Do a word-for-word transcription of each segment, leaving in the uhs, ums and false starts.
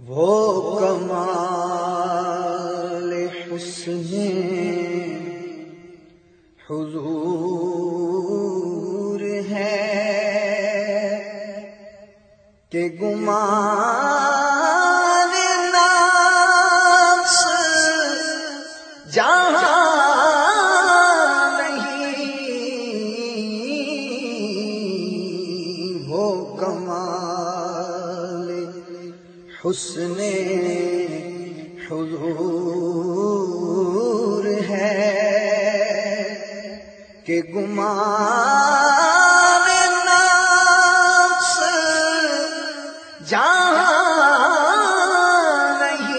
وہ کمال حسن حضور ہے کہ گمان نفس جہاں نہیں، وہ کمال حسن حضور ہے کہ گمان نفس جہاں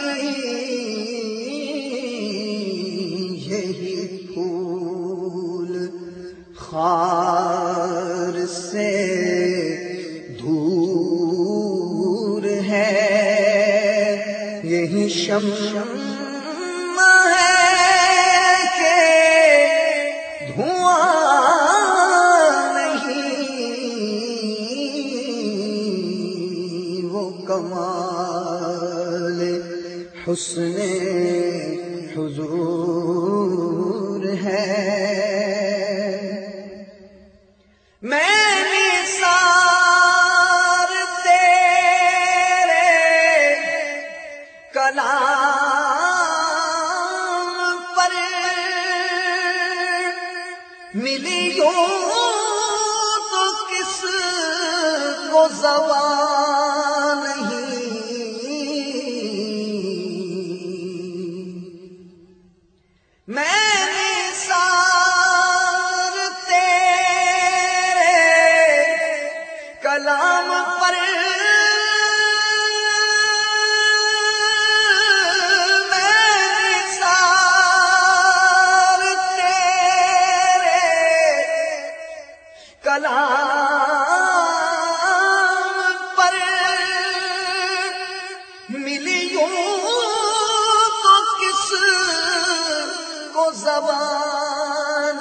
نہیں، یہی پھول خار سے دور ہے، یہی شمع ہے کہ دھواں نہیں، وہ کمال حسن حضور ہے۔ میں نثار تیرے کلام پر ملی ہوں تو کس کو زبان نہیں، میں نثار تیرے کلام پر کلام پر ملی ہوں تو کس کو زبان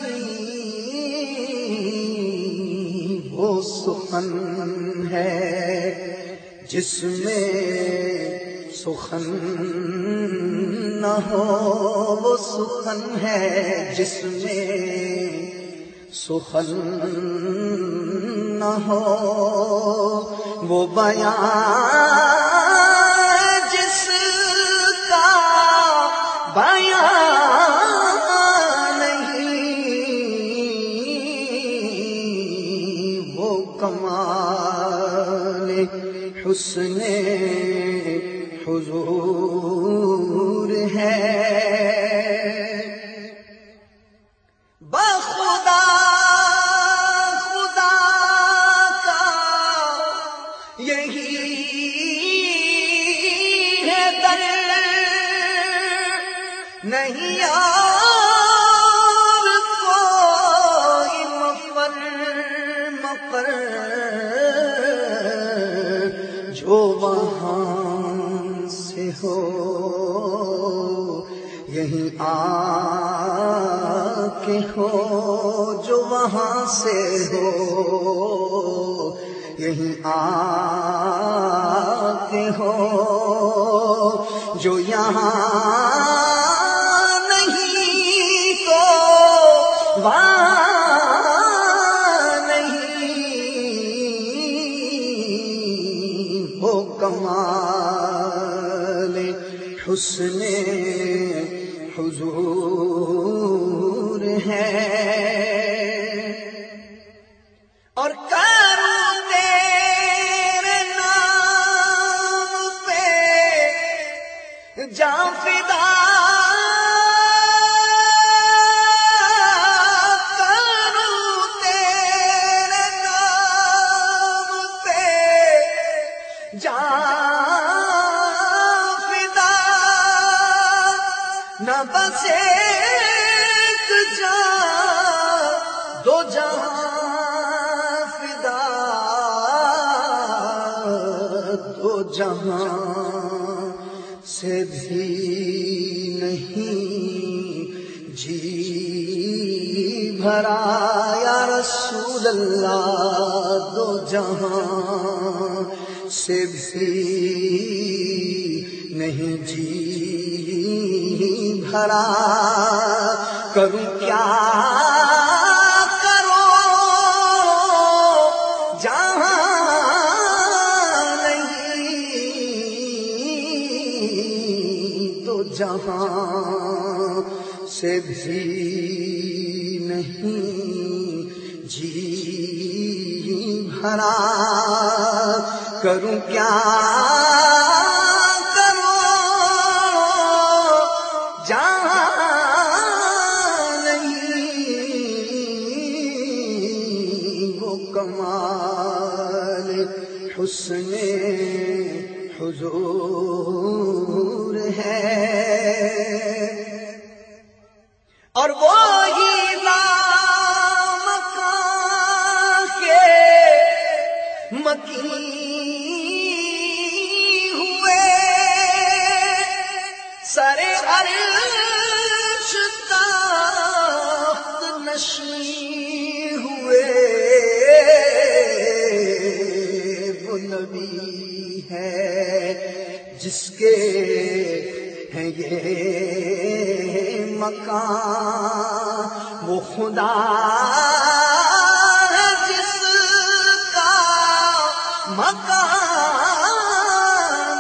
نہیں، وہ سخن ہے جس میں سخن نہ ہو، وہ سخن ہے جس میں سخن نہ ہو، وہ بیان جس کا بیان نہیں، وہ کمال حسن حضور ہے۔ بخدا خدا کا یہی ہے در، نہیں اور کوئی مفر مقر، جو وہاں سے ہو یہیں آ کے ہو، جو وہاں سے ہو یہیں آ کے ہو، جو یہاں نہیں تو وہاں نہیں، وہ کمال حسن حضور ہے۔ اور کروں تیرے نام پہ جاں فدا، کروں تیرے نام پہ جاں نہ بس ایک جہاں دو جہاں فدا، دو جہاں سے بھی نہیں جی بھرا یا رسول اللہ، دو جہاں سے بھی نہیں جی بھرا کروں کیا کرو جہاں نہیں تو جہاں سے بھی نہیں جی بھرا کروں کیا کرو جہاں نہیں وہ کمال حسن حضور ہے اور وہی مکین ہوئے سرے عرش تخت نشین ہوئے وہ نبی ہے جس کے ہیں یہ مکان وہ خدا مکان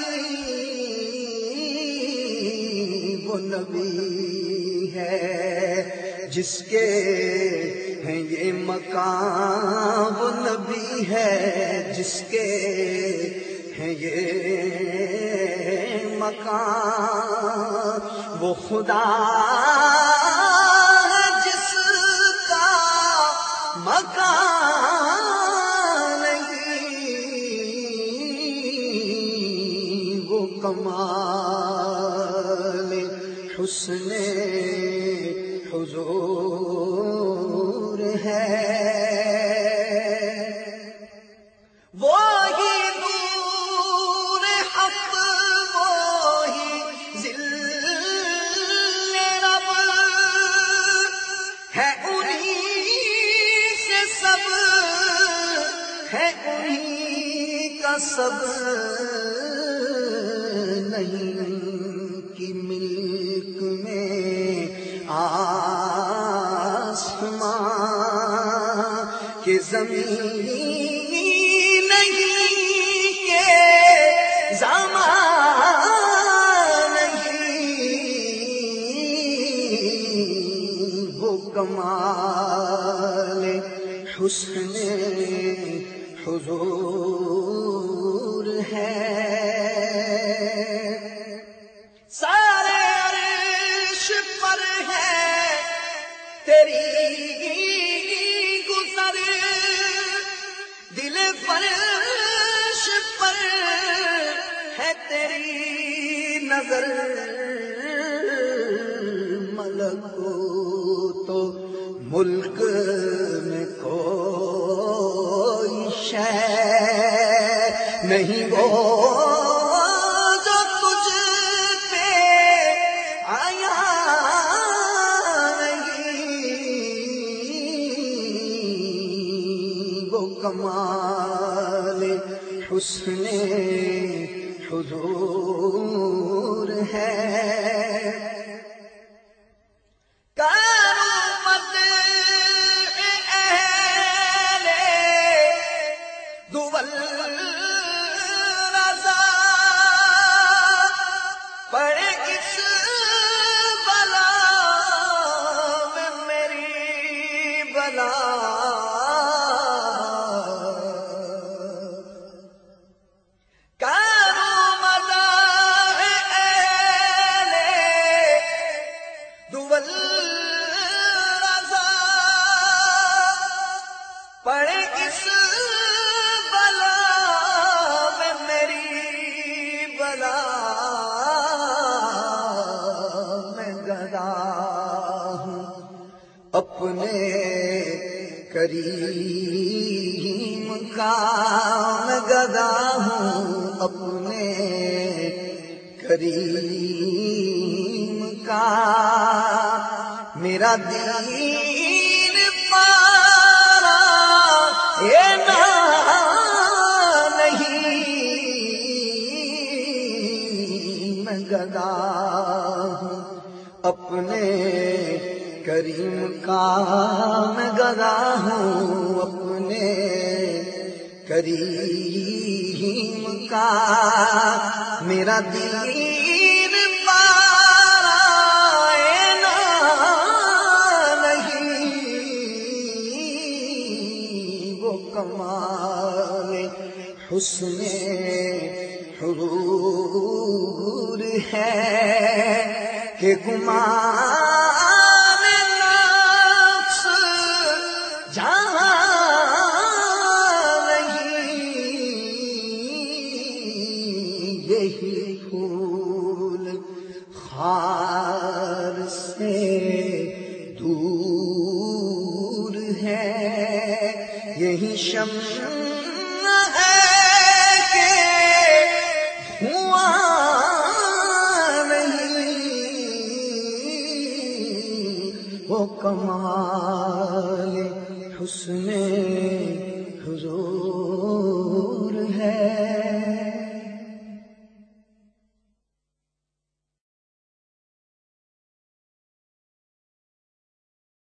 نہیں وہ نبی ہے جس کے ہیں یہ مکان وہ نبی ہے جس کے ہیں یہ مکان وہ خدا جس کا مکان کمال حسن حضور ہے وہی نور حق وہی ذل رب ہے انہی سے سب ہے انہی کا سب نہیں کی ملک میں آسمان کے زمین نہیں کے زمان نہیں وہ کمال حسن حضور ہے سارے عرش پر ہے تیری گزر دل فرش پر ہے تیری نظر ملکوت تو ملک میں کوئی شے نہیں وہ کمال حسن حضور ہے کرامت اہل دول رضا پڑے اس بلا میں میری بلا پڑے اس بلا میں میری بلا میں گدا ہوں اپنے کریم کا میں گدا ہوں اپنے کریم کا میرا دین پارا اے نا نہیں اپنے کریم کا میں گدا ہوں، اپنے کریم کا میرا دین پائنا نہیں، وہ کمال حسن حضور ہے کہ گمان نفس جہاں نہیں، یہی پھول خار سے دور ہے، یہی شمع ہے کہ وہ کمال حسن